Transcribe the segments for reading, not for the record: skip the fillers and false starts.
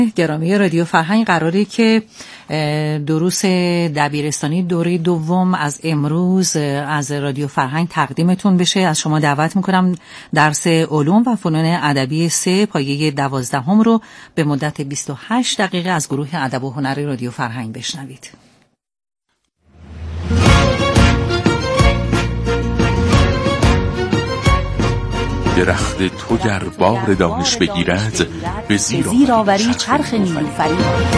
گرامی رادیو فرهنگ، قراره که دروس دبیرستانی دوره دوم از امروز از رادیو فرهنگ تقدیمتون بشه. از شما دعوت میکنم درس علوم و فنون ادبی 3 پایه 12 رو به مدت 28 دقیقه از گروه ادب و هنر رادیو فرهنگ بشنوید. درخت تو گر بار دانش بگیرد به زیر آوری چرخ نیلوفری.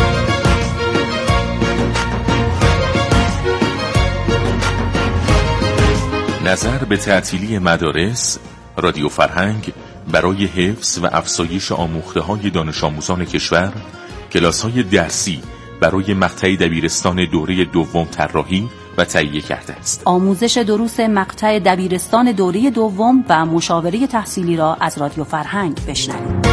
نظر به تعطیلی مدارس. رادیو فرهنگ برای حفظ و افزایش آموخته‌های دانش آموزان کشور کلاس‌های درسی برای مقطع دبیرستان دوره دوم طراحی و تهیه کرده است. آموزش دروس مقطع دبیرستان دوره دوم و مشاوره تحصیلی را از رادیو فرهنگ بشنوید.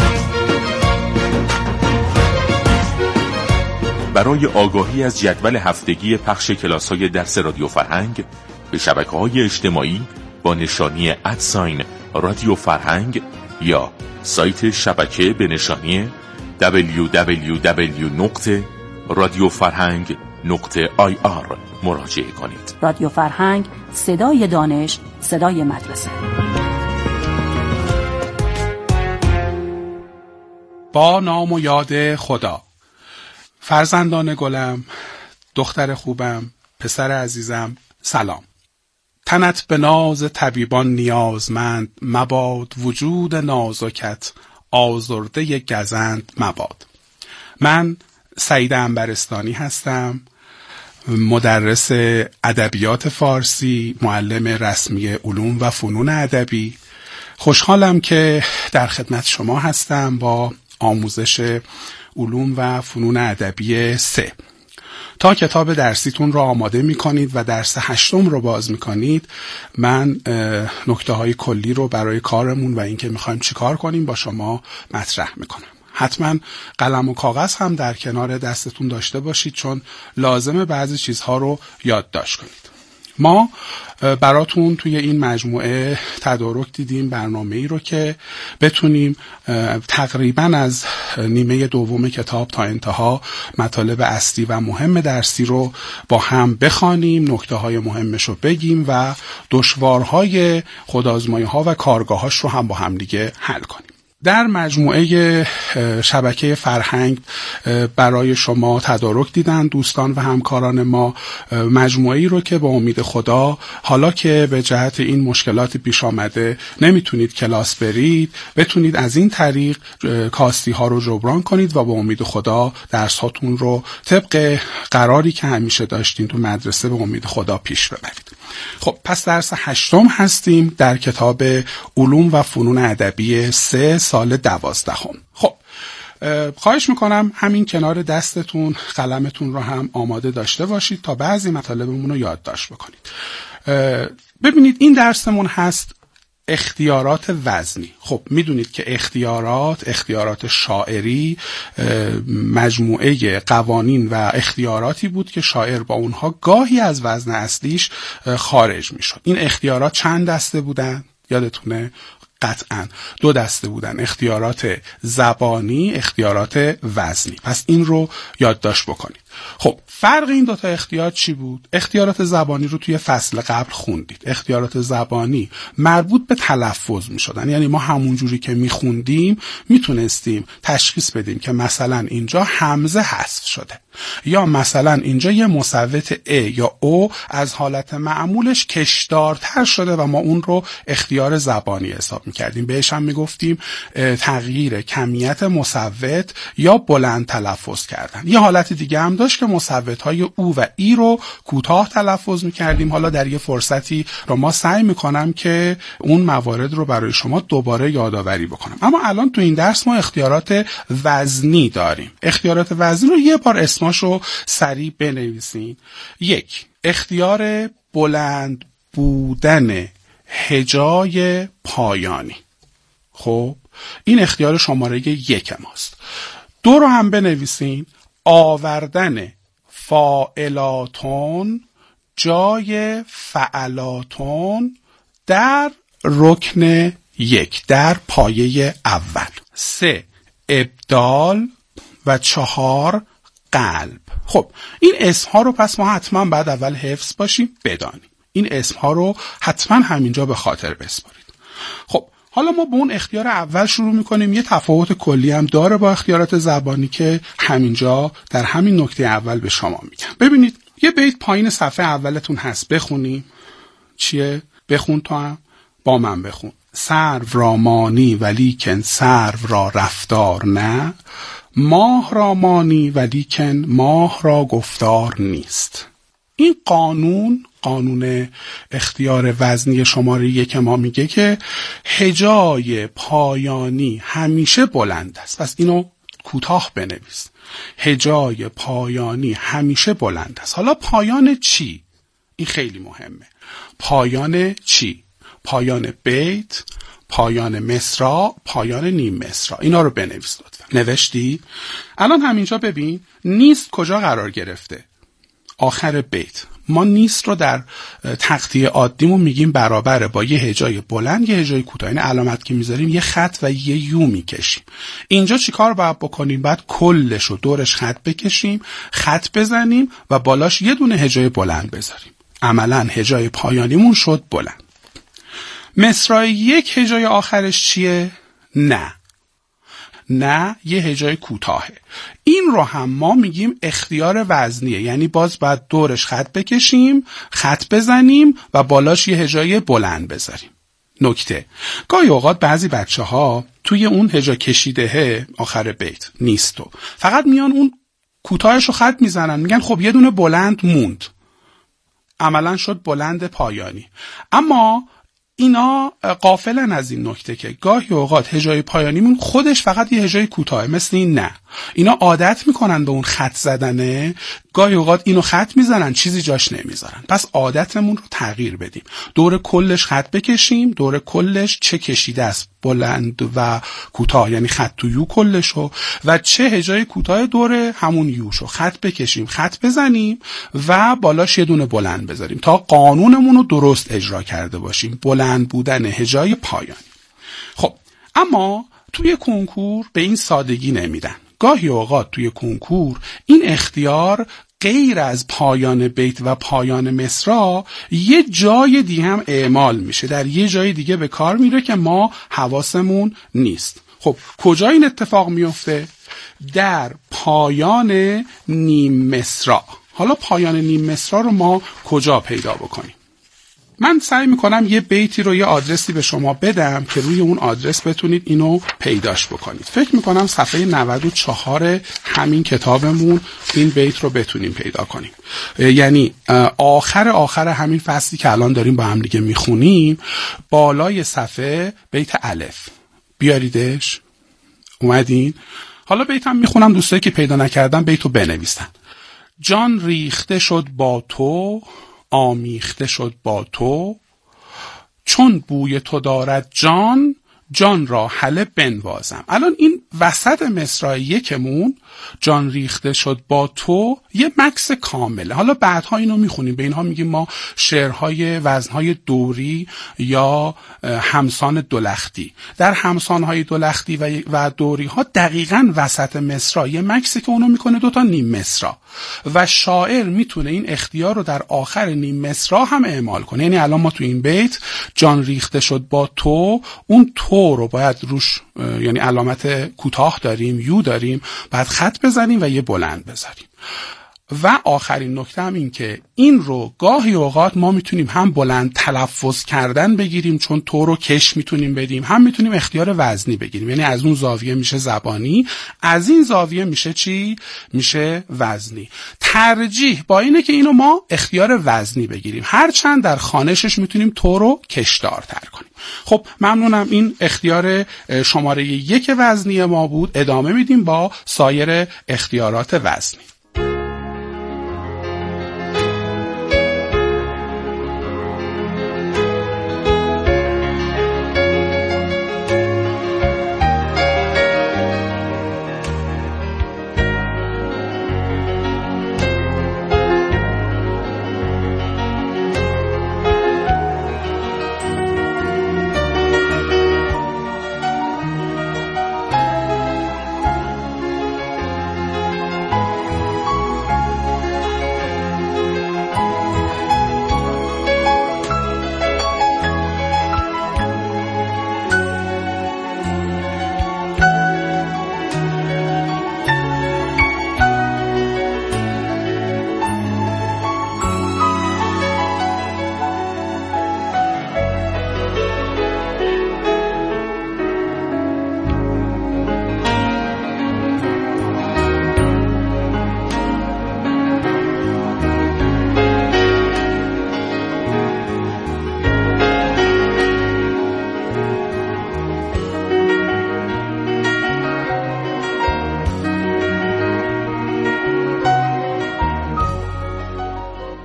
برای آگاهی از جدول هفتگی پخش کلاس‌های درس رادیو فرهنگ به شبکه‌های اجتماعی با نشانی @رادیو فرهنگ یا سایت شبکه به نشانی www.radiofarhang.ir مراجعه کنید. رادیو فرهنگ، صدای دانش، صدای مدرسه. با نام و یاد خدا. فرزندان گلم، دختر خوبم، پسر عزیزم، سلام. تنت به ناز طبیبان نیازمند مباد، وجود نازکت آزرده گزند مباد. من سعید عنبرستانی هستم، مدرس ادبیات فارسی، معلم رسمی علوم و فنون ادبی. خوشحالم که در خدمت شما هستم با آموزش علوم و فنون ادبی 3. تا کتاب درسیتون رو آماده میکنید و درس 8 رو باز میکنید، من نکته‌های کلی رو برای کارمون و اینکه میخوایم چیکار کنیم با شما مطرح میکنم. حتما قلم و کاغذ هم در کنار دستتون داشته باشید، چون لازمه بعضی چیزها رو یادداشت کنید. ما براتون توی این مجموعه تدارک دیدیم برنامه‌ای رو که بتونیم تقریباً از نیمه دوم کتاب تا انتها مطالب اصلی و مهم درسی رو با هم بخوانیم، نکته‌های مهمش رو بگیم و دشوارهای خودآزمایی‌ها و کارگاهاش رو هم با هم دیگه حل کنیم. در مجموعه شبکه فرهنگ برای شما تدارک دیدن دوستان و همکاران ما، مجموعه‌ای رو که با امید خدا حالا که به جهت این مشکلات پیش آمده نمیتونید کلاس برید، بتونید از این طریق کاستی ها رو جبران کنید و با امید خدا درس هاتون رو طبق قراری که همیشه داشتین تو مدرسه به امید خدا پیش ببرید. خب پس درس 8 هستیم در کتاب علوم و فنون ادبی 3 سال 12. خب خواهش میکنم همین کنار دستتون قلمتون رو هم آماده داشته باشید تا بعضی مطالبمون رو یادداشت بکنید. ببینید این درسمون هست اختیارات وزنی. خب میدونید که اختیارات شاعری مجموعه قوانین و اختیاراتی بود که شاعر با اونها گاهی از وزن اصلیش خارج میشد. این اختیارات چند دسته بودن؟ یادتونه؟ قطعاً 2 دسته بودن، اختیارات زبانی، اختیارات وزنی. پس این رو یادداشت بکنید. خب فرق این 2 تا اختیار چی بود؟ اختیارات زبانی رو توی فصل قبل خوندید. اختیارات زبانی مربوط به تلفظ می شدن، یعنی ما همون جوری که می خوندیم میتونستیم تشخیص بدیم که مثلا اینجا همزه حذف شده، یا مثلا اینجا یه مصوت ا یا او از حالت معمولش کشدارتر شده و ما اون رو اختیار زبانی حساب میکردیم. بهش هم میگفتیم تغییر کمیت مصوت یا بلند تلفظ کردن. یه حالت دیگه هم داشت که مصوت‌های او و ای رو کوتاه تلفظ میکردیم. حالا در یه فرصتی رو ما سعی میکنم که اون موارد رو برای شما دوباره یادآوری بکنم. اما الان تو این درس ما اختیارات وزنی داریم. اختیارات وزنی رو یه بار اسماشو سریع بنویسین. 1. اختیار بلند بودن هجای پایانی. خب این اختیار شماره 1 ماست. 2 رو هم بنویسین. آوردن فاعلاتون جای فعلاتون در رکن 1، در پایه اول. 3. ابدال و 4 قلب. خب این اسمها رو پس ما حتما بعد اول حفظ باشیم، بدانیم. این اسمها رو حتما همینجا به خاطر بسپارید. خب حالا ما به اون اختیار اول شروع میکنیم. یه تفاوت کلی هم داره با اختیارات زبانی که همینجا در همین نکته اول به شما میگم. ببینید یه بیت پایین صفحه اولتون هست، بخونیم. چیه؟ بخون تو هم با من بخون. سرو را مانی ولیکن سرو را رفتار نه، ماه را مانی ولیکن ماه را گفتار نیست. این قانون اختیار وزنی شماره 1 ما میگه که هجای پایانی همیشه بلند است. پس اینو کوتاه بنویس. هجای پایانی همیشه بلند است. حالا پایان چی؟ این خیلی مهمه. پایان چی؟ پایان بیت، پایان مصرع، پایان نیم مصرع. اینا رو بنویس لطفا. نوشتی؟ الان همینجا ببین نیست کجا قرار گرفته؟ آخر بیت. ما نیست رو در تقطیع عادیمون میگیم برابره با یه هجای بلند یه هجای کوتاه. این علامت که میذاریم یه خط و یه یو میکشیم. اینجا چیکار باید بکنیم؟ باید کلش رو دورش خط بکشیم، خط بزنیم و بالاش یه دونه هجای بلند بذاریم. عملاً هجای پایانیمون شد بلند. مصرع 1 هجای آخرش چیه؟ نه یه هجای کوتاهه. این رو هم ما میگیم اختیار وزنیه، یعنی باز باید دورش خط بکشیم، خط بزنیم و بالاش یه هجای بلند بذاریم. نکته، گاهی اوقات بعضی بچه‌ها توی اون هجا کشیدهه آخر بیت نیستو فقط میان اون کوتاهش رو خط میزنن، میگن خب یه دونه بلند موند، عملا شد بلند پایانی. اما اینا غافلن از این نکته که گاهی اوقات هجای پایانیمون خودش فقط یه هجای کوتاه، مثل این نه. اینا عادت میکنن به اون خط زدنه، گاهی اوقات اینو خط میزنن چیزی جاش نمیذارن. پس عادتمون رو تغییر بدیم، دور کلش خط بکشیم، دور کلش چه کشیده است بلند و کوتاه، یعنی خط تو یو کلشو، و چه هجای کوتاه دور همون یوشو خط بکشیم، خط بزنیم و بالاش یه دونه بلند بذاریم تا قانونمون رو درست اجرا کرده باشیم، بلند بودن هجای پایانی. خب اما توی کنکور به این سادگی نمیدن. گاهی اوقات توی کنکور این اختیار غیر از پایان بیت و پایان مصرع یه جای دیگه هم اعمال میشه، در یه جای دیگه به کار میره که ما حواسمون نیست. خب کجا این اتفاق میفته؟ در پایان نیم مصرع. حالا پایان نیم مصرع رو ما کجا پیدا بکنیم؟ من سعی میکنم یه بیتی رو، یه آدرسی به شما بدم که روی اون آدرس بتونید اینو پیداش بکنید. فکر میکنم صفحه 94 همین کتابمون این بیت رو بتونیم پیدا کنیم. یعنی آخر همین فصلی که الان داریم با هم دیگه میخونیم، بالای صفحه بیت الف. بیاریدش. اومدین؟ حالا بیتم میخونم، دوستایی که پیدا نکردن بیتو بنویسن. جان ریخته شد با تو، آمیخته شد با تو، چون بوی تو دارد جان، جان را هله بنوازم. الان این وسط مصرع 1مون جان ریخته شد با تو یه مکس کامله. حالا بعدها اینو میخونیم، به اینها میگیم ما شعرهای وزنهای دوری یا همسان دولختی. در همسانهای دولختی و دوری ها دقیقاً وسط مصرع یه مکسی که اونو میکنه 2 تا نیم مصرع و شاعر میتونه این اختیار رو در آخر نیم مصرع هم اعمال کنه. یعنی الان ما تو این بیت جان ریخته شد با تو، اون تو رو باید روش یعنی علامت کوتاه داریم، یو داریم، بعد خط بزنیم و یه بلند بذاریم. و آخرین نکته هم این که این رو گاهی اوقات ما میتونیم هم بلند تلفظ کردن بگیریم، چون تو رو کش میتونیم بدیم، هم میتونیم اختیار وزنی بگیریم. یعنی از اون زاویه میشه زبانی، از این زاویه میشه چی؟ میشه وزنی. ترجیح با اینه که اینو ما اختیار وزنی بگیریم، هرچند در خوانشش میتونیم تو رو کشدارتر کنیم. خب ممنونم. این اختیار شماره 1 وزنی ما بود. ادامه میدیم با سایر اختیارات وزنی.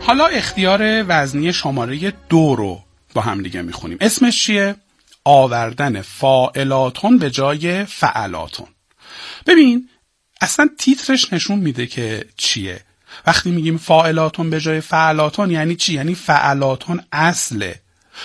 حالا اختیار وزنی شماره 2 رو با هم دیگه میخونیم. اسمش چیه؟ آوردن فاعلاتون به جای فعلاتون. ببین اصلا تیترش نشون میده که چیه. وقتی میگیم فاعلاتون به جای فعلاتون یعنی چی؟ یعنی فعلاتون اصله،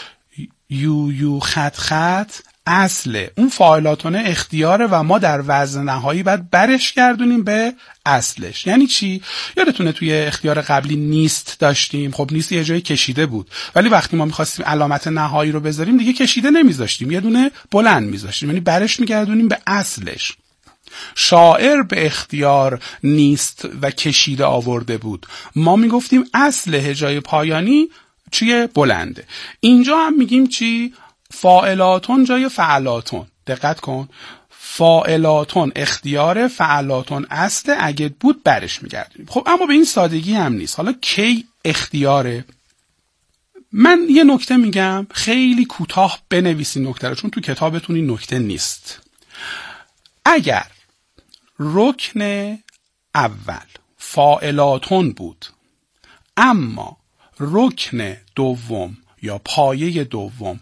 یو خط اصله، اون فاعلاتون اختیاره و ما در وزن نهایی باید برش گردونیم به اصلش. یعنی چی؟ یادتونه توی اختیار قبلی نیست داشتیم. خب نیست یه جای کشیده بود، ولی وقتی ما میخواستیم علامت نهایی رو بذاریم دیگه کشیده نمیذاشتیم، یه دونه بلند میذاشتیم، یعنی برش میگردونیم به اصلش. شاعر به اختیار نیست و کشیده آورده بود، ما میگفتیم اصل هجای پایانی چیه؟ بلنده. اینجا هم میگیم چی؟ فاعلاتون جای فعلاتون. دقت کن، فاعلاتون اختیار، فعلاتون اصل، اگه بود برش میگردیم. خب اما به این سادگی هم نیست. حالا کی اختیاره؟ من یه نکته میگم، خیلی کوتاه بنویسین نکته رو، چون تو کتابتون این نکته نیست. اگر رکن اول فاعلاتون بود اما رکن دوم یا پایه دوم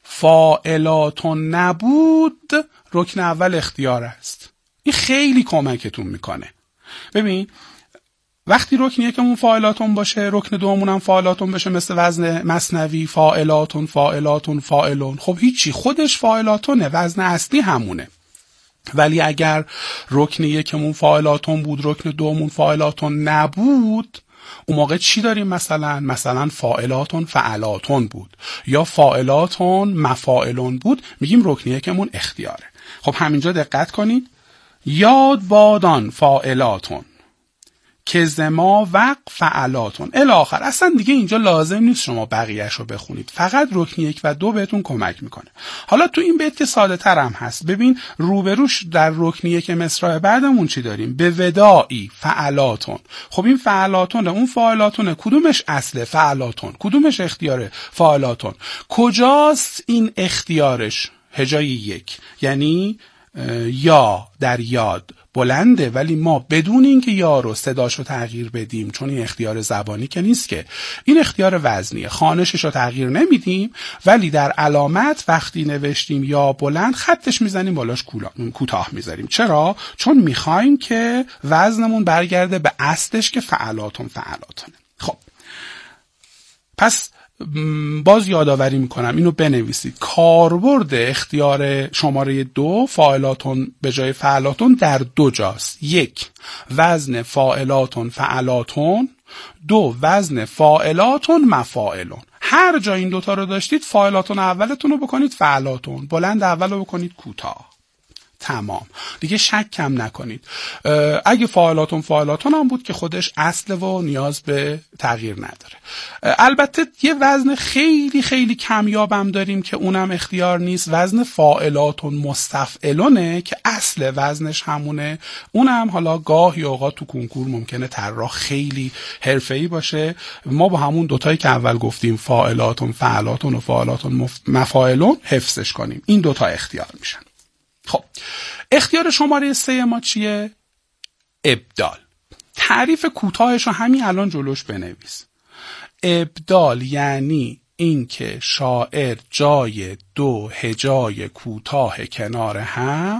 فاعلاتون نبود، رکن اول اختیار است. این خیلی کمکتون میکنه. ببین وقتی رکن یکمون فاعلاتون باشه، رکن دومون هم فاعلاتون بشه، مثل وزن مثنوی فاعلاتون فاعلاتون فاعلون، خب هیچی، خودش فاعلاتونه، وزن اصلی همونه. ولی اگر رکن یکمون فاعلاتون بود، رکن دومون فاعلاتون نبود، اون موقع چی داریم؟ مثلا فاعلاتون فعلاتون بود یا فاعلاتون مفاعلون بود، میگیم رکن یکمون اختیاره. خب همینجا دقت کنید، یاد بادان فاعلاتون که زما وق فعلاتون الاخر. اصلا دیگه اینجا لازم نیست شما بقیهش رو بخونید، فقط رکن 1 و 2 بهتون کمک میکنه. حالا تو این بیت که ساده تر هم هست، ببین روبروش در رکن 1 مصرع بعدمون چی داریم؟ به وداعی فعلاتون. خب این فعلاتون، اون فاعلاتونه، کدومش اصله؟ فعلاتون. کدومش اختیاره؟ فاعلاتون. کجاست این اختیارش؟ هجای 1، یعنی یا در یاد بلنده، ولی ما بدون اینکه یا رو صداشو تغییر بدیم، چون این اختیار زبانی که نیست، که این اختیار وزنیه، خوانششو تغییر نمیدیم، ولی در علامت وقتی نوشتیم یا بلند خطش میزنیم بالاش کوتاه میذاریم. چرا؟ چون میخوایم که وزنمون برگرده به اصلش که فعلاتون فعلاتونه. خب پس باز یادآوری میکنم، اینو بنویسید. کاربرد اختیار شماره 2 فاعلاتون به جای فعلاتون در 2 جاست. 1 وزن فاعلاتون فعلاتون، 2 وزن فاعلاتون مفاعلون. هر جا این دوتا رو داشتید فاعلاتون اولتون رو بکنید فعلاتون، بلند اول رو بکنید کوتاه. تمام، دیگه شک کم نکنید. اگه فاعلاتون هم بود که خودش اصله و نیاز به تغییر نداره. البته یه وزن خیلی خیلی کمیابم داریم که اونم اختیار نیست، وزن فاعلاتون مستفعلونه که اصل وزنش همونه. اونم حالا گاهی اوقات تو کنکور ممکنه طراح خیلی حرفه‌ای باشه، ما با همون دوتایی که اول گفتیم فاعلاتون فعلاتون و فاعلاتون مفاعلون حفظش کنیم. این دوتا اختیار میشن. خب اختیار شماره 3 ما چیه؟ ابدال. تعریف کوتاهش رو همین الان جلوش بنویس. ابدال یعنی اینکه شاعر جای 2 هجای کوتاه کنار هم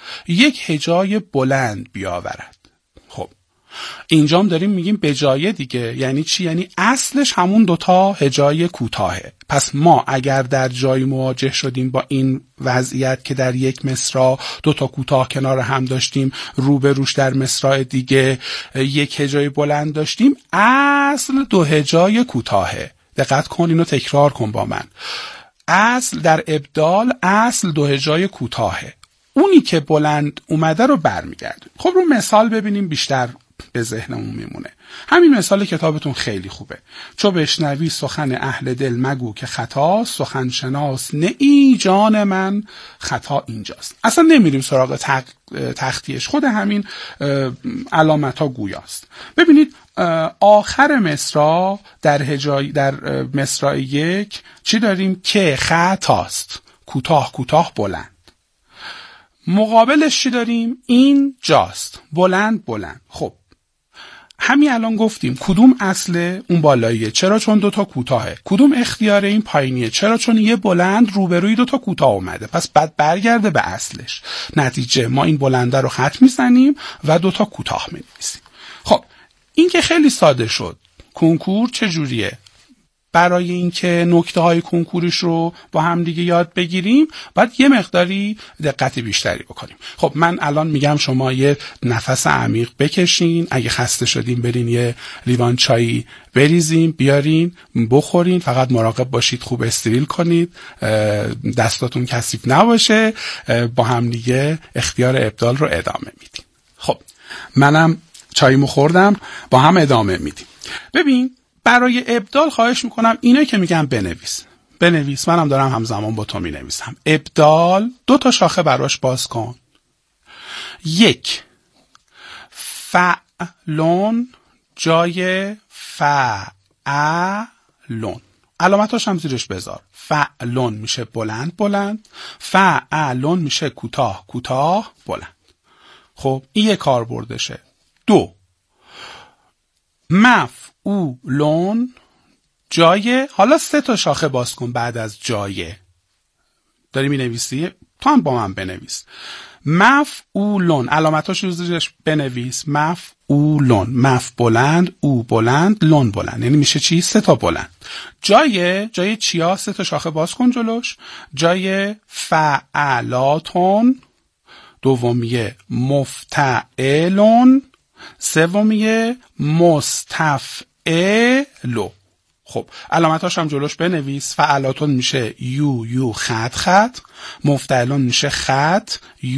1 هجای بلند بیاورد. خب اینجام داریم میگیم به جای دیگه، یعنی چی؟ یعنی اصلش همون 2 هجای کوتاهه. پس ما اگر در جای مواجه شدیم با این وضعیت که در یک مصرع 2 کوتاه کنار هم داشتیم، روبروش در مصرع دیگه 1 هجای بلند داشتیم، اصل 2 هجای کوتاهه. دقت کن، اینو تکرار کن با من. اصل در ابدال اصل 2 هجای کوتاهه، اونی که بلند اومده رو برمیگردیم. خب رو مثال ببینیم بیشتر به ذهنمون میمونه. همین مثال کتابتون خیلی خوبه. چو بشنوی سخن اهل دل مگو که خطا، سخن شناس نه ای جان من، خطا اینجاست. اصلا نمیریم سراغ تختیش، خود همین علامت ها گویاست. ببینید آخر مصرع در مصرع 1 چی داریم؟ که خطاست، کوتاه کوتاه بلند. مقابلش چی داریم؟ این جاست، بلند بلند. خب همین الان گفتیم کدوم اصل اون بالاییه، چرا؟ چون دوتا کوتاهه. کدوم اختیار این پایینیه، چرا؟ چون یه بلند روبروی دوتا کوتاه اومده. پس بعد برگرده به اصلش. نتیجه ما این بلنده رو خط میزنیم و دوتا کوتاه می‌نویسیم. خب این که خیلی ساده شد. کنکور چجوریه؟ برای اینکه نکته‌های کنکوریش رو با هم دیگه یاد بگیریم باید یه مقداری دقت بیشتری بکنیم. خب من الان میگم شما یه نفس عمیق بکشین، اگه خسته شدین برین یه لیوان چایی بریزین بیارین بخورین، فقط مراقب باشید خوب استریل کنید، دستاتون کثیف نباشه. با هم دیگه اختیار ابدال رو ادامه میدیم. خب منم چاییمو خوردم، با هم ادامه میدیم. ببین برای ابدال خواهش میکنم اینه که میگم بنویس، منم دارم همزمان با تو مینویسم. ابدال 2 شاخه براش باز کن. 1 فعلون جای فعلون، علامتاش هم زیرش بذار. فعلون میشه بلند، فعلون میشه کوتاه بلند. خب این یه کاربردشه. 2 مفعولون جای، حالا 3 شاخه باز کن بعد از جایه. داری می نویسی؟ تو هم با من بنویس. مفعولون، علامتاش رو زیرش بنویس. مفعولون، مف بلند، او بلند، لون بلند، یعنی میشه چی؟ 3 بلند. جای چیا؟ 3 شاخه باز کن جلوش. جای فعلاتون، دومیه مفتعلون، سومیه مستفعلو. خب علامتاش هم جلوش بنویس. فعلاتون میشه یو خط، مفتعلون میشه خط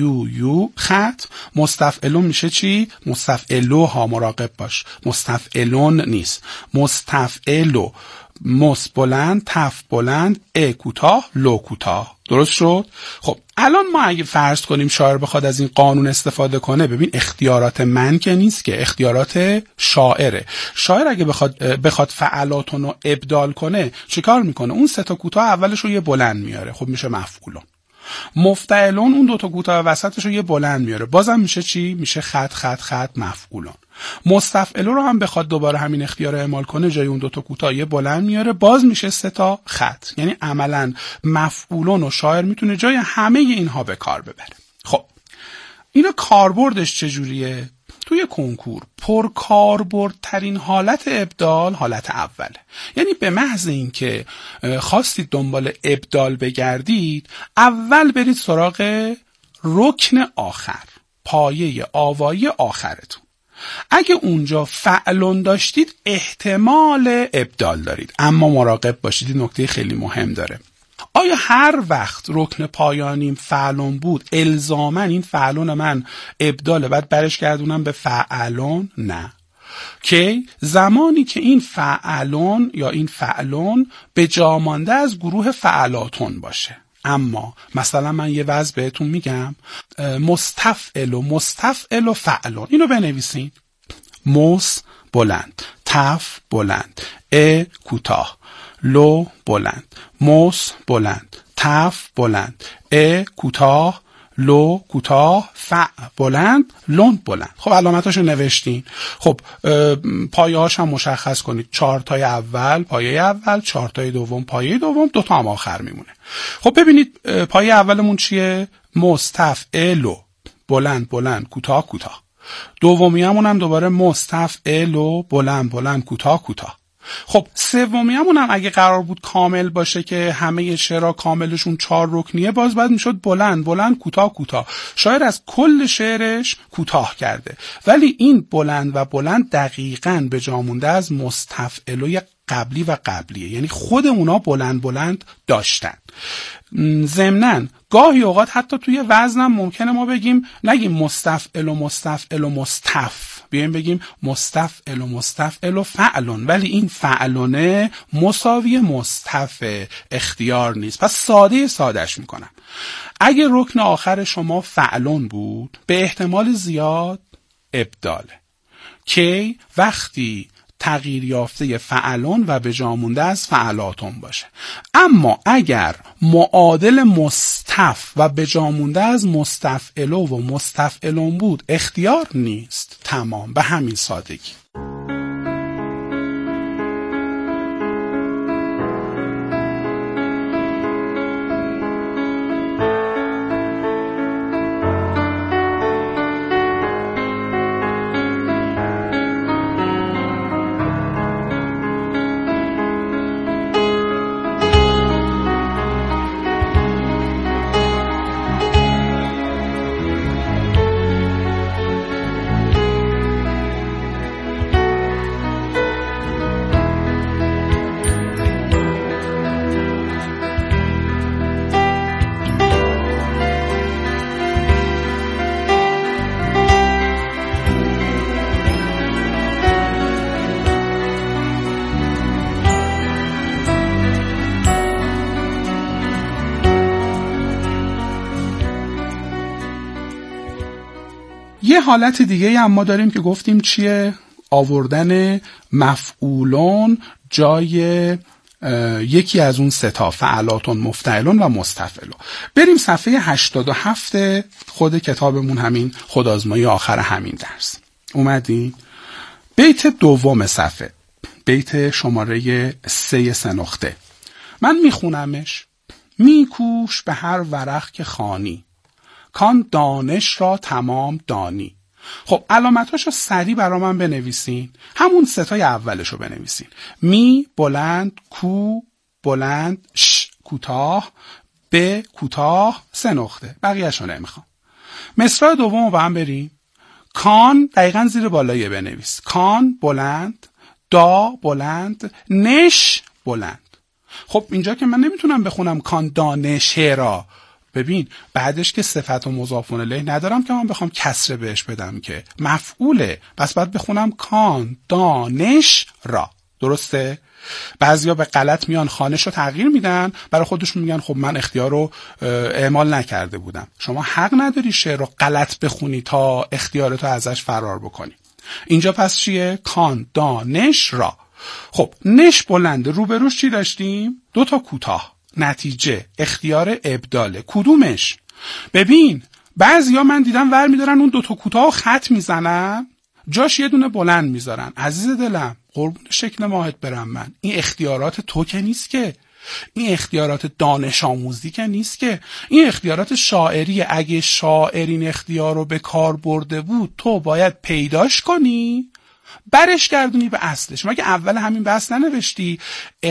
یو خط، مستفعلون میشه چی؟ مستفعلو ها، مراقب باش، مستفعلون نیست. مستفعلو، مس بلند، تف بلند، کوتاه، لو کوتاه. درست شد؟ خب الان ما اگه فرض کنیم شاعر بخواد از این قانون استفاده کنه، ببین اختیارات من که نیست که، اختیارات شاعره. شاعر اگه بخواد فعلاتون رو ابدال کنه چیکار میکنه؟ اون 3 کوتاه اولش رو یه بلند میاره، خب میشه مفعولون. مفتعلون اون 2 کوتاه وسطش رو یه بلند میاره، بازم میشه چی؟ میشه خط مفعولون. مستفعلو رو هم بخواد دوباره همین اختیار رو اعمال کنه، جای اون 2 کوتاه یه بلند میاره، باز میشه 3 خط. یعنی عملاً مفعولون و شاعر میتونه جای همه اینها به کار ببره. خب اینا کاربردش چجوریه؟ توی کنکور پرکاربردترین حالت ابدال حالت اوله. یعنی به محض اینکه خواستید دنبال ابدال بگردید، اول برید سراغ رکن آخر، پایه آوایی آخرتون. اگه اونجا فعلون داشتید احتمال ابدال دارید، اما مراقب باشید، نکته خیلی مهم داره. آیا هر وقت رکن پایانیم فعلون بود الزاماً این فعلون من ابداله بعد برش گردونم به فعلون؟ نه. که زمانی که این فعلون یا این فعلون به جا مانده از گروه فعلاتون باشه. اما مثلا من یه وضع بهتون میگم، مستفعل و فعلون، اینو بنویسین. مس بلند، تف بلند، کوتاه، لو بلند، مس بلند، تف بلند، کوتاه، لو کوتاه، فع بلند، لون بلند. خب علامتاشو نوشتین. خب پایه هاش هم مشخص کنید. 4 تای اول پایه اول، 4 تای دوم پایه دوم، 2 تا هم آخر میمونه. خب ببینید پایه اولمون چیه؟ مستفعل، بلند کوتاه. دومی هم دوباره مستفعل، بلند کوتاه. خب سومیمون هم اگه قرار بود کامل باشه که همه شعرها کاملشون 4 رکنیه، باز بعد میشد بلند کوتاه. شاعر از کل شعرش کوتاه کرده، ولی این بلند دقیقاً به جا مونده از مستفعلوی قبلی و قبلیه، یعنی خود اونا بلند داشتن. ضمناً گاهی اوقات حتی توی وزنم ممکنه ما بگیم، نگیم مستفعل و مستف، بیایم بگیم مستفعل و فعلون، ولی این فعلونه مساوی مستف، اختیار نیست. پس سادهش میکنم. اگه رکن آخر شما فعلون بود، به احتمال زیاد ابداله. که وقتی تغییر یافته فعلون و به جا مونده از فعلاتون باشه. اما اگر معادل مستف و به جا مونده از مستفعلو و مستفعلون بود، اختیار نیست. تمام، به همین سادگی. حالت دیگه هم ما داریم که گفتیم چیه؟ آوردن مفعولون جای یکی از اون سه تا، فعلاتون، مفتعلون و مستفعلون. بریم صفحه 87 خود کتابمون، همین خودآزمایی آخر همین درس. اومدیم بیت دوم صفحه، بیت شماره 3 نقطه. من میخونمش. میکوش به هر ورق که خوانی، کان دانش را تمام دانی. خب علامتاشو سریع برا من بنویسین. همون ستای اولشو بنویسین. می بلند، کو بلند، ش کوتاه، ب کوتاه، 3 نقطه. بقیه‌شو نمیخوام. مصرع دومو با هم بریم. کان دقیقاً زیر بالایه بنویس. کان بلند، دا بلند، نش بلند. خب اینجا که من نمیتونم بخونم کان دانش را. ببین بعدش که صفت و مضاف الیه ندارم که من بخوام کسره بهش بدم، که مفعوله، پس باید بخونم کان دانش را. درسته؟ بعضیا به غلط میان خانش رو تغییر میدن، برای خودشون میگن خب من اختیار رو اعمال نکرده بودم. شما حق نداری شعر رو غلط بخونی تا اختیارتو ازش فرار بکنی. اینجا پس چیه؟ کان دانش را. خب نش بلند، روبروش چی داشتیم؟ 2 تا کوتاه. نتیجه اختیار ابداله. کدومش؟ ببین بعضیا من دیدم ور میدارن اون 2 تا کوتاه خط میزنن، جاش یه دونه بلند میذارن. عزیز دلم قربون شکل ماهت برم من، این اختیارات تو که نیست که، این اختیارات دانش آموزی که نیست که، این اختیارات شاعری. اگه شاعر این اختیار رو به کار برده بود تو باید پیداش کنی، برش گردونی به اصلش. مگه اول همین بحث ننوشتی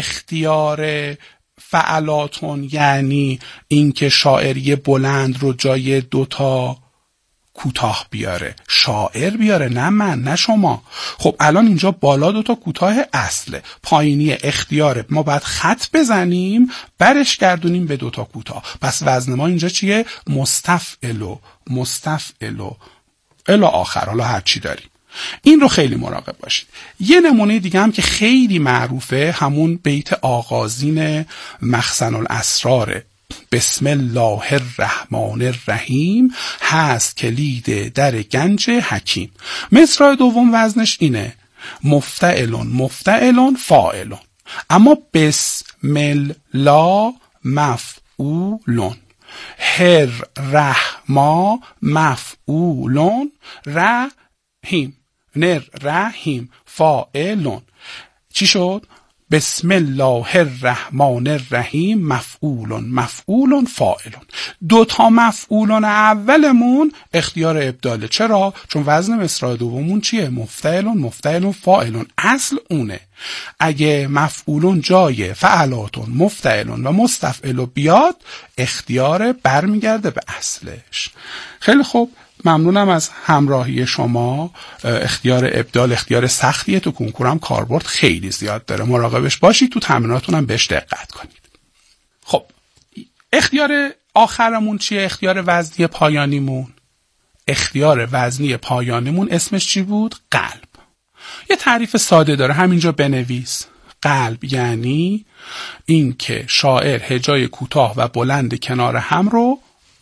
اختیار فعلاتون یعنی اینکه شاعری بلند رو جای 2 تا کوتاه بیاره، شاعر بیاره، نه من نه شما. خب الان اینجا بالا 2 تا کوتاه اصله، پایینی اختیاره، ما باید خط بزنیم برش گردونیم به 2 تا کوتاه. پس وزن ما اینجا چیه؟ مستفعلو مستفعلو الی آخر، حالا هر چی داریم. این رو خیلی مراقب باشید. یه نمونه دیگه هم که خیلی معروفه، همون بیت آغازین مخزن الاسراره. بسم الله الرحمن الرحیم هست کلید در گنج حکیم. مصرع دوم وزنش اینه، مفتعلون مفتعلون فاعلون. اما بسم الله مفعولون، هر رحما مفعولون، رحیم نر رحیم فاعلون. چی شد؟ بسم الله الرحمن الرحیم مفعولون مفعولون فاعلون. 2 تا مفعولون اولمون اختیار ابداله. چرا؟ چون وزن مصرع دومون چیه؟ مفتعلون مفتعلون فاعلون. اصل اونه. اگه مفعولون جای فعلاتون مفتعلون و مستفعلو بیاد، اختیار برمیگرده به اصلش. خیلی خوب، ممنونم از همراهی شما. اختیار ابدال اختیار سختیه، تو کنکورم کاربرد خیلی زیاد داره، مراقبش باشید، تو تمریناتون هم بهش دقت کنید. خب اختیار آخرمون چیه؟ اختیار وزنی پایانیمون. اختیار وزنی پایانیمون اسمش چی بود؟ قلب. یه تعریف ساده داره، همینجا بنویس. قلب یعنی این که شاعر هجای کوتاه و بلند کنار هم رو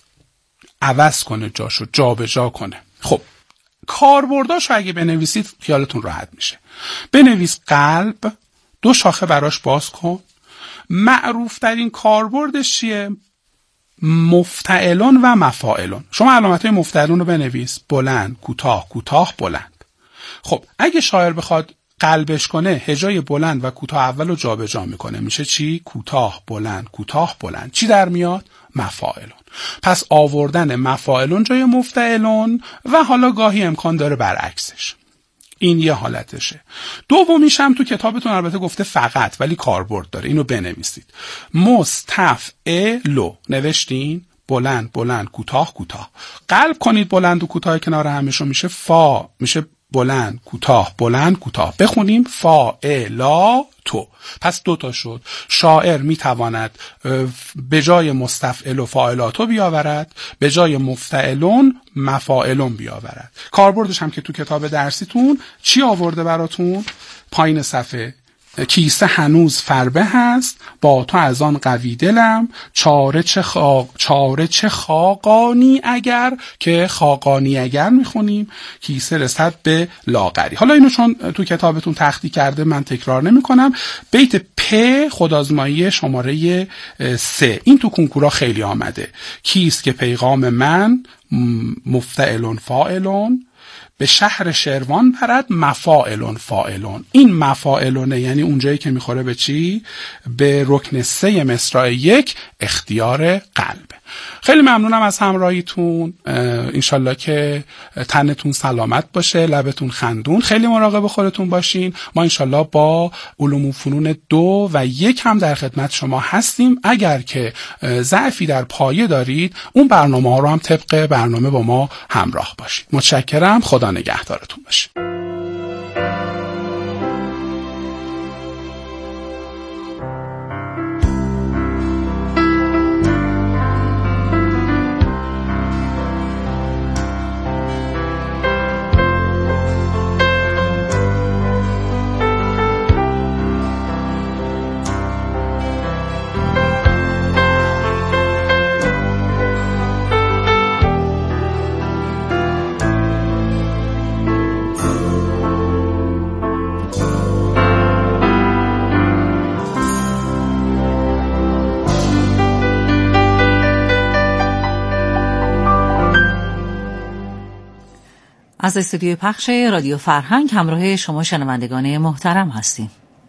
عوض کنه، جاشو جابجا کنه. خب کاربرداشو اگه بنویسید خیالتون راحت میشه. بنویس قلب، 2 شاخه براش باز کن. معروف ترین کاربردش چیه؟ مفتعلون و مفاعلون. شما علامتهای مفتعلون رو بنویس، بلند کوتاه کوتاه بلند. خب اگه شاعر بخواد قلبش کنه، هجای بلند و کوتاه اول رو جابجا میکنه، میشه چی؟ کوتاه بلند کوتاه بلند. چی در میاد؟ مفاعلون. پس آوردن مفاعلون جای مفتعلون، و حالا گاهی امکان داره برعکسش. این یه حالتشه. دومیش هم تو کتابتون البته گفته فقط، ولی کاربرد داره، اینو بنویسید. مستفعلو نوشتین، بلند بلند کوتاه کوتاه. قلب کنید بلند و کوتاه کنار همشون، میشه فا، میشه بلند کوتاه بلند کوتاه. بخونیم فاعلا تو. پس 2 تا شد. شاعر میتواند به جای مستفعل و فاعلاتو بیاورد، به جای مفتعلون مفاعلون بیاورد. کاربردش هم که تو کتاب درسیتون چی آورده براتون؟ پایین صفحه کیسه هنوز فربه هست، با تو از آن قوی دلم، چاره چه خاقانی اگر، که خاقانی اگر میخونیم کیسه رسد به لاغری. حالا اینو چون تو کتابتون تختی کرده من تکرار نمی کنم. بیت پ خودآزمایی شماره 3 این تو کنکورا خیلی آمده. کیست که پیغام من مفتعلون فاعلون، به شهر شروان برد مفاعلون فاعلون. این مفاعلونه یعنی اونجایی که میخوره به چی؟ به رکن 3 مصرع 1 اختیار قلب. خیلی ممنونم از همراهیتون. انشالله که تنتون سلامت باشه، لبتون خندون. خیلی مراقب خودتون باشین. ما انشالله با علوم و فنون 2 و 1 هم در خدمت شما هستیم. اگر که ضعفی در پایه دارید اون برنامه ها رو هم طبق برنامه با ما همراه باشید. متشکرم. خدا نگهدارتون باشه. از استودیوی پخش رادیو فرهنگ همراه شما شنوندگان محترم هستیم.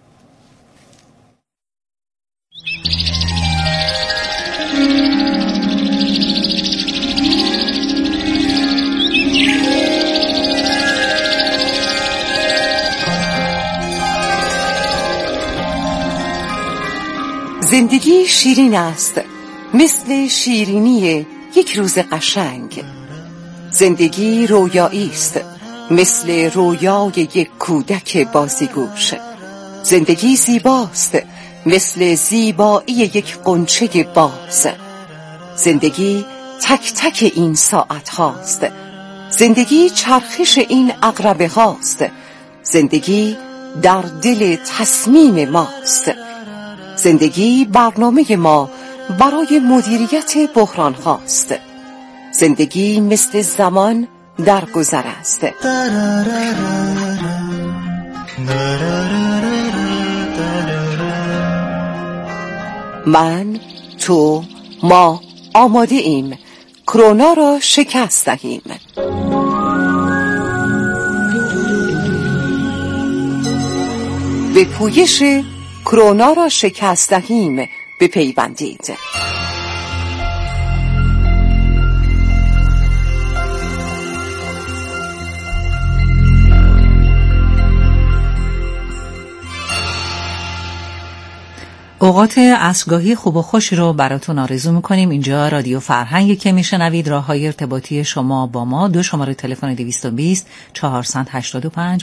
زندگی شیرین است، مثل شیرینی یک روز قشنگ. زندگی رویایی است، مثل رویای یک کودک بازیگوش. زندگی زیباست، مثل زیبایی یک غنچه باز. زندگی تک تک این ساعت هاست. زندگی چرخش این عقربه هاست. زندگی در دل تصمیم ماست. زندگی برنامه ما برای مدیریت بحران هاست. زندگی مثل زمان در گذر است. من، تو، ما آماده ایم کرونا را شکست دهیم. به پویش کرونا را شکست دهیم بپیوندید. اوقات عصرگاهی خوب و خوش رو براتون آرزو میکنیم. اینجا رادیو فرهنگی که میشنوید. راههای ارتباطی شما با ما: 2 شماره تلفن 220 485